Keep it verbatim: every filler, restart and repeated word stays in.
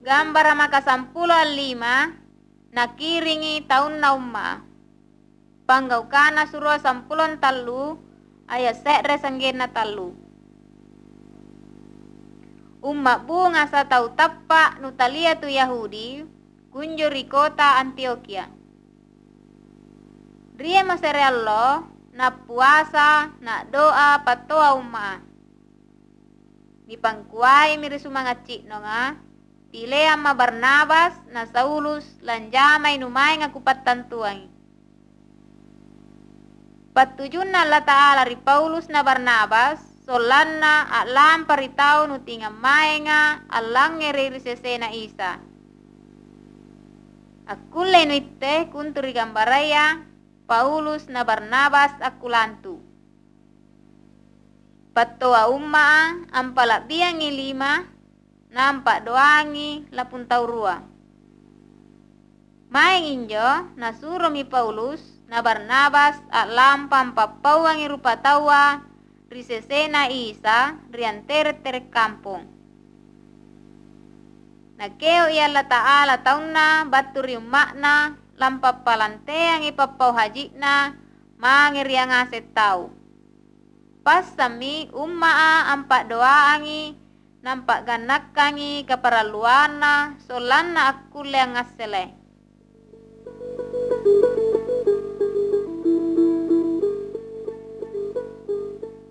Gambara maka sampulo lima nakiringi tahun na umma. Panggau kana surua sampulon talu ayat sekre sanggena talu. Umma bunga sa tau tappa nutalia tu Yahudi kunjuri kota Antioquia. Ria masereallo na puasa na doa patoa umma. Di pangkuai miri sumangaci nonga tile amma Barnabas na Saulus lanjamai numai ngakupat tantuang. Patujun na Allah Ta'ala ri Paulus na Barnabas solanna alam paritau nutinga maenga alang ngeri sesena Isa. Akule nuitte kunturi gambaraya Paulus na Barnabas akulantu. Patoa umma ampala biangi lima nampak doangi lapun taurua. Maeng injo nasuro mi Paulus na Barnabas alam pampapawangi rupa tawa risesena Isa riantere tere kampung. Nakeo ia Allah Ta'ala taunna baturi umakna lampa palanteangi papau hajikna mangiriang aset tau. Pas sami ummaa ampak doaangi nampak ganakangi kaparaluana solanna akule ngasele.